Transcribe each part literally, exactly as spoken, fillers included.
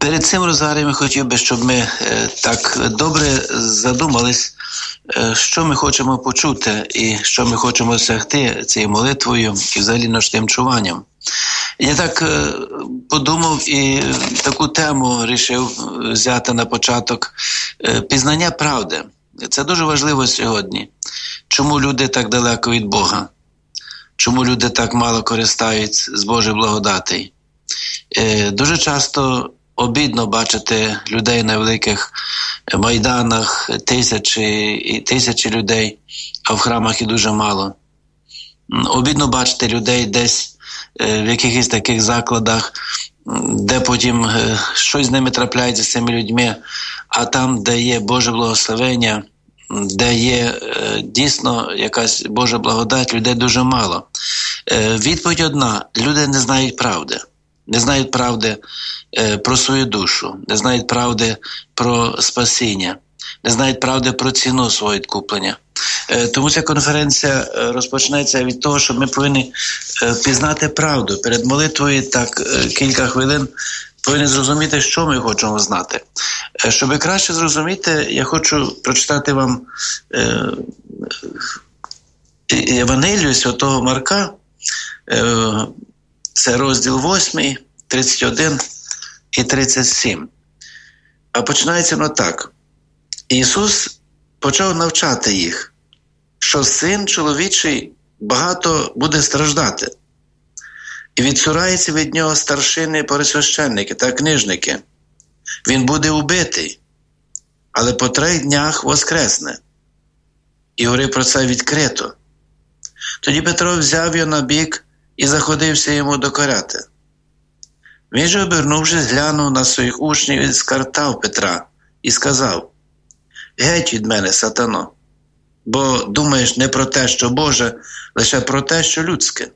Перед цим розарієм я хотів би, щоб ми так добре задумались, що ми хочемо почути і що ми хочемо досягти цією молитвою і взагалі ночним чуванням. Я так подумав і таку тему вирішив взяти на початок – пізнання правди. Це дуже важливо сьогодні. Чому люди так далеко від Бога? Чому люди так мало користаються з Божої благодаті? Дуже часто обідно бачити людей на великих майданах, тисячі і тисячі людей, а в храмах і дуже мало. Обідно бачити людей десь в якихось таких закладах, де потім щось з ними трапляється, з цими людьми, а там, де є Боже благословення, де є дійсно якась Божа благодать, людей дуже мало. Відповідь одна – люди не знають правди. Не знають правди е, про свою душу, не знають правди про спасіння, не знають правди про ціну свого відкуплення. Е, тому ця конференція розпочнеться від того, що ми повинні е, пізнати правду. Перед молитвою так е, кілька хвилин повинні зрозуміти, що ми хочемо знати. Е, щоб краще зрозуміти, я хочу прочитати вам е, Євангелію Святого Марка, е, це розділ восьмий, тридцять один і тридцять сім. А починається воно так. Ісус почав навчати їх, що Син чоловічий багато буде страждати. І відсураються від нього старшини, первосвященники та книжники. Він буде убитий, але по трьох днях воскресне. І говорив про це відкрито. Тоді Петро взяв його на бік і заходився йому докоряти. Він же, обернувшись, глянув на своїх учнів і скартав Петра і сказав: «Геть від мене, сатано, бо думаєш не про те, що Боже, лише про те, що людське».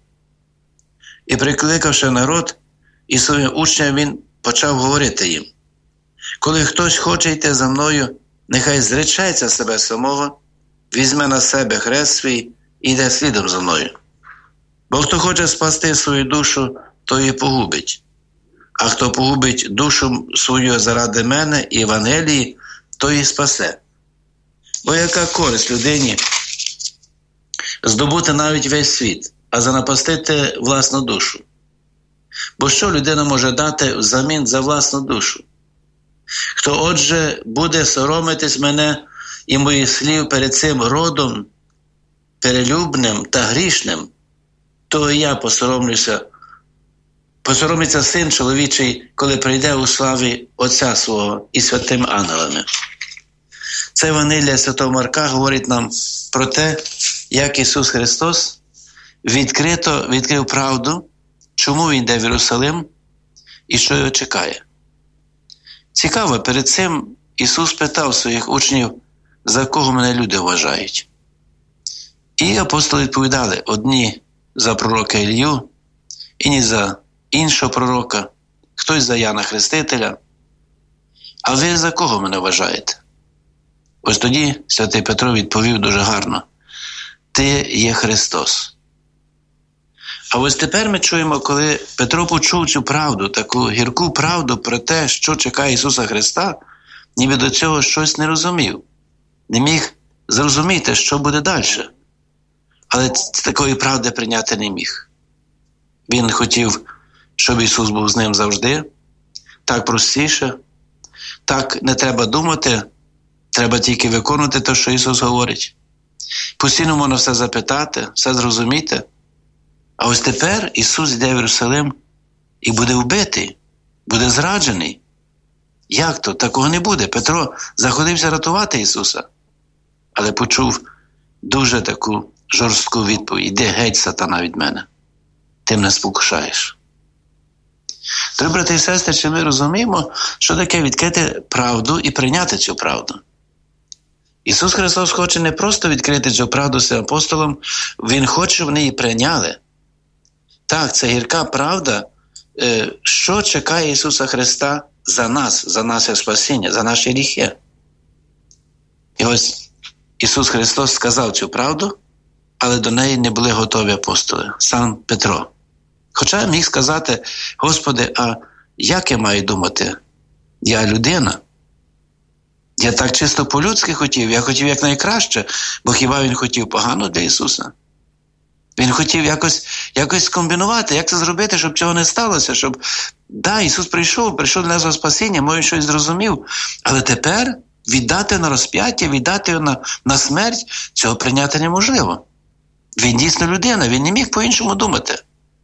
І прикликавши народ і своїм учням, він почав говорити їм: «Коли хтось хоче йти за мною, нехай зречеться себе самого, візьме на себе хрест свій і йде слідом за мною. Бо хто хоче спасти свою душу, то її погубить. А хто погубить душу свою заради мене і Євангелії, то її спасе. Бо яка користь людині здобути навіть весь світ, а занапастити власну душу? Бо що людина може дати взамін за власну душу? Хто, отже, буде соромитись мене і моїх слів перед цим родом перелюбним та грішним, то і я посоромлюся, посоромиться Син чоловічий, коли прийде у славі Отця свого і святими ангелами». Це Євангелія Святого Марка говорить нам про те, як Ісус Христос відкрито відкрив правду, чому Він йде в Єрусалим і що його чекає. Цікаво, перед цим Ісус питав своїх учнів, за кого мене люди вважають. І апостоли відповідали: одні за пророка Ілью, інші за іншого пророка, хтось за Яна Хрестителя. А ви за кого мене вважаєте? Ось тоді святий Петро відповів дуже гарно: «Ти є Христос». А ось тепер ми чуємо, коли Петро почув цю правду, таку гірку правду про те, що чекає Ісуса Христа, ніби до цього щось не розумів, не міг зрозуміти, що буде далі. Але такої правди прийняти не міг. Він хотів, щоб Ісус був з ним завжди, так простіше, так не треба думати, треба тільки виконувати те, що Ісус говорить. Постійно можна все запитати, все зрозуміти. А ось тепер Ісус йде в Єрусалим і буде вбитий, буде зраджений. Як то? Такого не буде. Петро заходився рятувати Ісуса, але почув дуже таку жорстку відповідь: «Іди геть, сатана, від мене, ти мене спокушаєш». Дорогі брати і сестри, чи ми розуміємо, що таке відкрити правду і прийняти цю правду? Ісус Христос хоче не просто відкрити цю правду своїм апостолам, Він хоче, щоб вони її прийняли. Так, це гірка правда, що чекає Ісуса Христа за нас, за наше спасіння, за наші гріхи. І ось Ісус Христос сказав цю правду, але до неї не були готові апостоли, сам Петро. Хоча міг сказати: «Господи, а як я маю думати? Я людина. Я так чисто по-людськи хотів, я хотів якнайкраще, бо хіба він хотів погано для Ісуса? Він хотів якось, якось скомбінувати, як це зробити, щоб цього не сталося, щоб, да, Ісус прийшов, прийшов для нас до спасіння, може щось зрозумів, але тепер віддати на розп'яття, віддати на, на смерть, цього прийняти неможливо. Він дійсно людина, він не міг по-іншому думати.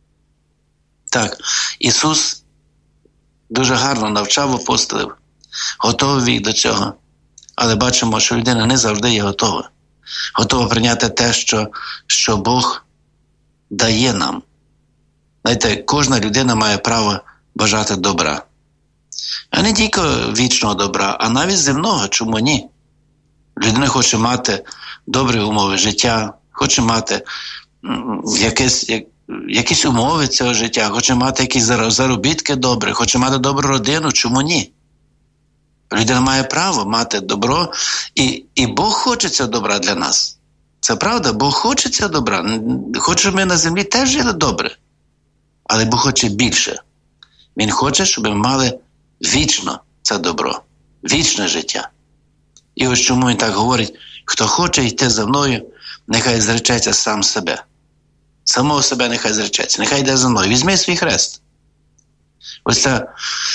Так, Ісус дуже гарно навчав апостолів, готовий їх до цього, але бачимо, що людина не завжди є готова. Готова прийняти те, що, що Бог дає нам. Знаєте, кожна людина має право бажати добра. А не тільки вічного добра, а навіть земного, чому ні? Людина хоче мати добрі умови життя, хоче мати якісь, якісь умови цього життя, хоче мати якісь заробітки добрі, хоче мати добру родину, чому ні? Людина має право мати добро, і, і Бог хоче цього добра для нас. Це правда, Бог хоче цього добра. Хоче, щоб ми на землі теж жили добре. Але Бог хоче більше. Він хоче, щоб ми мали вічно це добро, вічне життя. І ось чому він так говорить: хто хоче йти за мною, нехай зречеться сам себе. Самого себе нехай зречеться, нехай йде за мною. Візьми свій хрест. Ось це,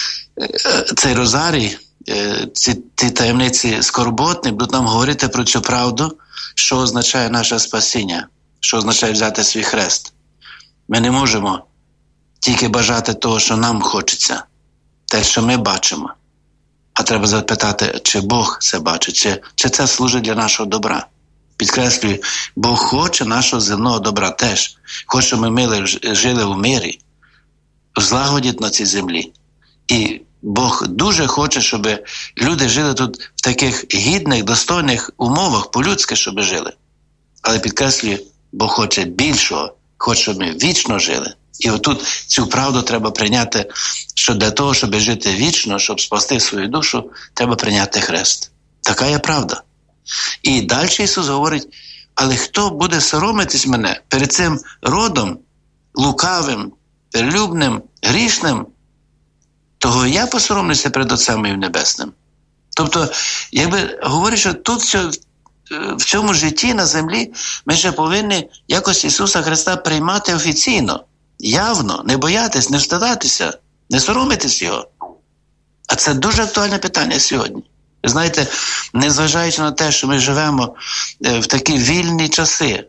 цей розарій, ці, ці таємниці скорботні будуть нам говорити про цю правду, що означає наше спасіння, що означає взяти свій хрест. Ми не можемо тільки бажати того, що нам хочеться, те, що ми бачимо. А треба запитати, чи Бог це бачить, чи, чи це служить для нашого добра. Підкреслюю, Бог хоче нашого земного добра теж. Хоче, щоб ми мили, жили в мирі, в злагоді на цій землі. І Бог дуже хоче, щоб люди жили тут в таких гідних, достойних умовах, по-людськи, щоб жили. Але підкреслюю, Бог хоче більшого, хоче, щоб ми вічно жили. І отут цю правду треба прийняти, що для того, щоб жити вічно, щоб спасти свою душу, треба прийняти хрест. Така є правда. І далі Ісус говорить: але хто буде соромитись мене перед цим родом лукавим, перелюбним, грішним, того я посоромлюся перед Отцем моїм Небесним. Тобто, якби говорить, що тут що, в цьому житті на землі ми ще повинні якось Ісуса Христа приймати офіційно, явно, не боятись, не встидатися, не соромитись Його. А це дуже актуальне питання сьогодні. Ви знаєте, незважаючи на те, що ми живемо в такі вільні часи,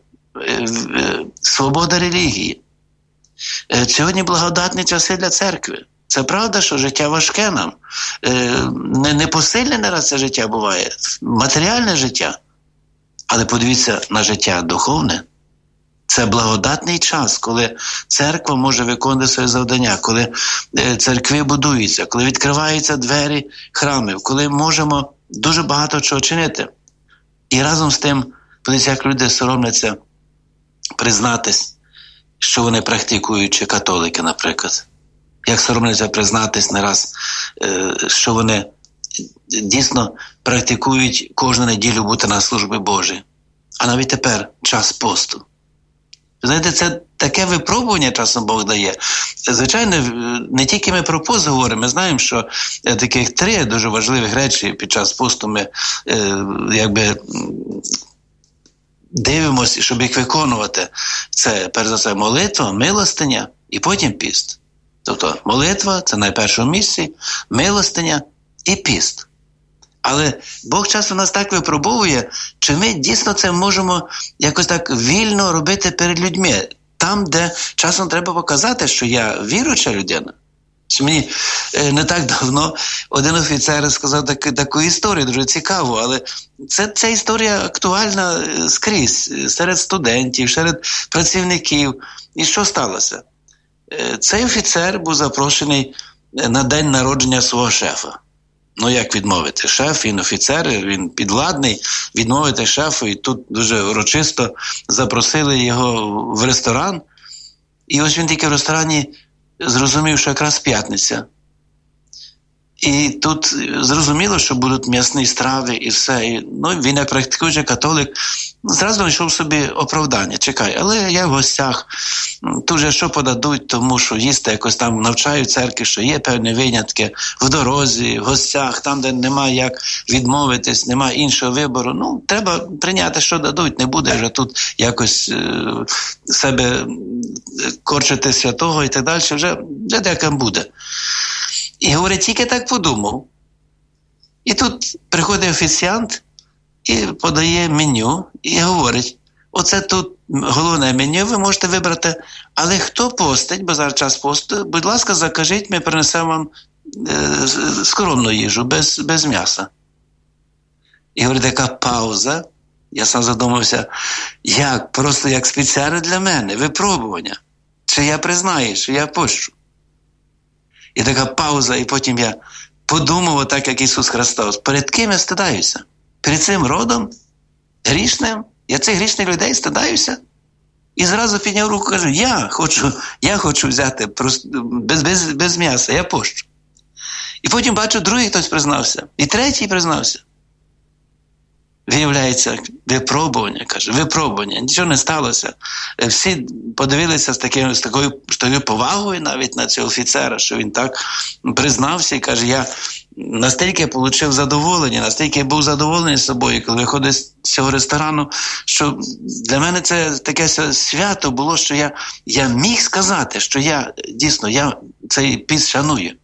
свобода релігії, сьогодні благодатні часи для церкви. Це правда, що життя важке нам. Не, не посильне не раз це життя буває, матеріальне життя. Але подивіться на життя духовне. Це благодатний час, коли церква може виконувати своє завдання, коли церкви будуються, коли відкриваються двері храмів, коли можемо дуже багато чого чинити. І разом з тим, подивіться, як люди соромляться признатись, що вони практикуючі католики, наприклад. Як соромляться признатись не раз, що вони дійсно практикують кожну неділю бути на службі Божій. А навіть тепер час посту. Знаєте, це таке випробування часом Бог дає. Звичайно, не тільки ми про пост говоримо, ми знаємо, що таких три дуже важливих речі під час посту ми е, якби дивимося, щоб їх виконувати. Це, перш за все, молитва, милостиня і потім піст. Тобто молитва – це на першому місці, милостиня і піст. Але Бог часом нас так випробовує, чи ми дійсно це можемо якось так вільно робити перед людьми. Там, де часом треба показати, що я віруюча людина. Що мені не так давно один офіцер сказав таку, таку історію, дуже цікаву, але це, ця історія актуальна скрізь, серед студентів, серед працівників. І що сталося? Цей офіцер був запрошений на день народження свого шефа. Ну, як відмовити? Шеф, він офіцер, він підвладний, відмовити шефу, і тут дуже урочисто запросили його в ресторан. І ось він тільки в ресторані зрозумів, що якраз п'ятниця. І тут зрозуміло, що будуть м'ясні страви і все. І, ну, він, як практикуючий католик, зразу знайшов собі оправдання. Чекай, але я в гостях, тут же що подадуть, тому що їсти якось там навчають церкві, що є певні винятки в дорозі, в гостях, там, де немає як відмовитись, немає іншого вибору. Ну, треба прийняти, що дадуть, не буде вже тут якось е, себе корчити святого і так далі, вже, вже деяким буде. І, говорить, тільки так подумав. І тут приходить офіціант і подає меню, і говорить, оце тут головне меню, ви можете вибрати, але хто постить, бо зараз час посту, будь ласка, закажіть, ми принесемо вам е, скромну їжу, без, без м'яса. І, говорить, така пауза. Я сам задумався, як, просто як спеціально для мене, випробування. Чи я признаю, що я пощу. І така пауза, і потім я подумав, так як Ісус Христос, перед ким я стидаюся? Перед цим родом грішним? Я цих грішних людей стидаюся? І зразу підняв руку і кажу, я хочу, я хочу взяти просто, без, без, без м'яса, я пощу. І потім бачу, другий хтось признався, і третій признався. Виявляється, випробування, каже, випробування, нічого не сталося. Всі подивилися з, таким, з такою, з такою повагою навіть на цього офіцера, що він так признався і каже, я настільки отримав задоволення, настільки був задоволений собою, коли виходив з цього ресторану, що для мене це таке свято було, що я, я міг сказати, що я дійсно я цей піст шаную.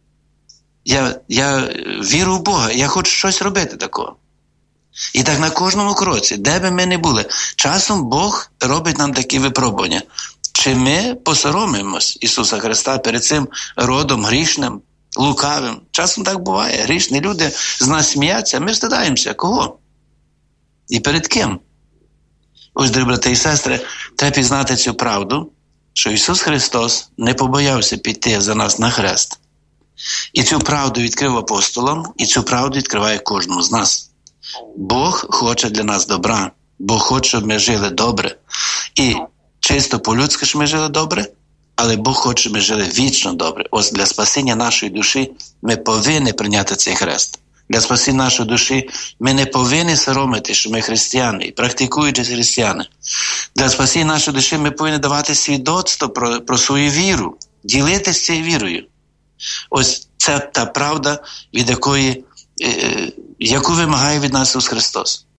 Я, я вірю в Бога, я хочу щось робити такого. І так на кожному кроці, де би ми не були, часом Бог робить нам такі випробування. Чи ми посоромимось Ісуса Христа перед цим родом грішним, лукавим? Часом так буває. Грішні люди з нас сміються, ми стидаємося. Кого? І перед ким? Ось, дорогі брати і сестри, треба пізнати цю правду, що Ісус Христос не побоявся піти за нас на хрест. І цю правду відкрив апостолам, і цю правду відкриває кожному з нас. Бог хоче для нас добра. Бог хоче, щоб ми жили добре. І чисто по-людськи, щоб ми жили добре, але Бог хоче, щоб ми жили вічно добре. Ось для спасіння нашої душі ми повинні прийняти цей хрест. Для спасіння нашої душі ми не повинні соромити, що ми християни і практикуючи християни. Для спасіння нашої душі ми повинні давати свідоцтво про, про свою віру, ділитися цією вірою. Ось це та правда, від якої, е, яку вимагає від нас Ісус Христос.